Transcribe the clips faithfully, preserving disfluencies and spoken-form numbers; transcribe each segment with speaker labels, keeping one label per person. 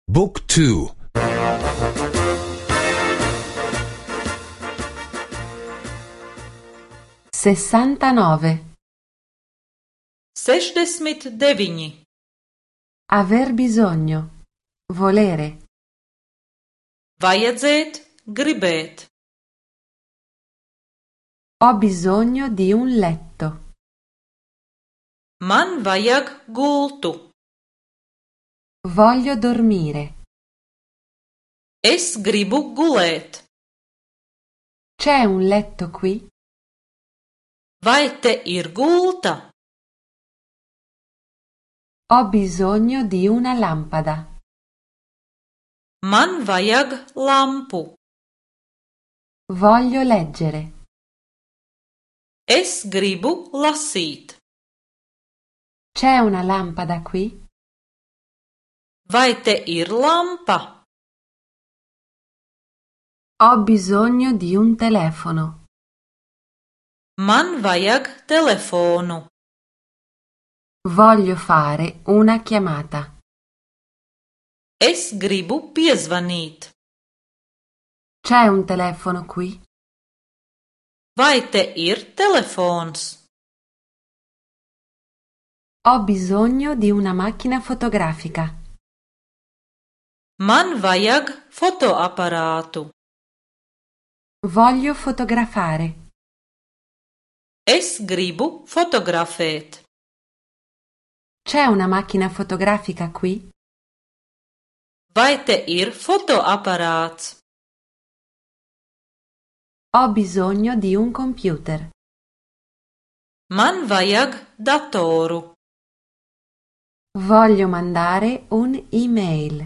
Speaker 1: Book two.
Speaker 2: sessantanove.
Speaker 3: Sešdesmit deviņi.
Speaker 2: Aver bisogno. Volere.
Speaker 3: Vajadzēt, gribēt.
Speaker 2: Ho bisogno di un letto.
Speaker 3: Man vajag gultu.
Speaker 2: Voglio dormire.
Speaker 3: Es gribu gulēt.
Speaker 2: C'è un letto qui?
Speaker 3: Vai te ir gulta?
Speaker 2: Ho bisogno di una lampada.
Speaker 3: Man vajag lampu.
Speaker 2: Voglio leggere.
Speaker 3: Es gribu lasīt.
Speaker 2: C'è una lampada qui?
Speaker 3: Vai te ir lampa?
Speaker 2: Ho bisogno di un telefono.
Speaker 3: Man vajag telefonu.
Speaker 2: Voglio fare una chiamata.
Speaker 3: Es gribu piezvanīt.
Speaker 2: C'è un telefono qui?
Speaker 3: Vai te ir telefons?
Speaker 2: Ho bisogno di una macchina fotografica.
Speaker 3: Man vajag fotoaparātu.
Speaker 2: Voglio fotografare.
Speaker 3: Es gribu fotografēt.
Speaker 2: C'è una macchina fotografica qui?
Speaker 3: Vai te ir fotoaparāts?
Speaker 2: Ho bisogno di un computer.
Speaker 3: Man vajag datoru.
Speaker 2: Voglio mandare un'email.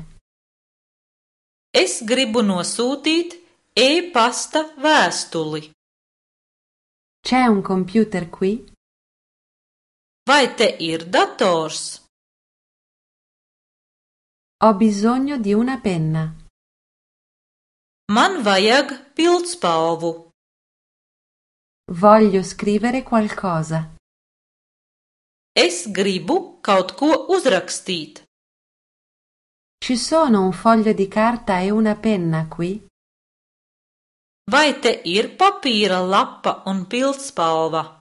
Speaker 3: Es gribu nosūtīt e-pasta vēstuli.
Speaker 2: C'è un computer qui?
Speaker 3: Vai te ir dators?
Speaker 2: Ho bisogno di una penna.
Speaker 3: Man vajag pildspalvu.
Speaker 2: Voglio scrivere qualcosa.
Speaker 3: Es gribu kaut ko uzrakstīt.
Speaker 2: Ci sono un foglio di carta e una penna qui?
Speaker 3: Vai te ir papīra lapa un pildspalva?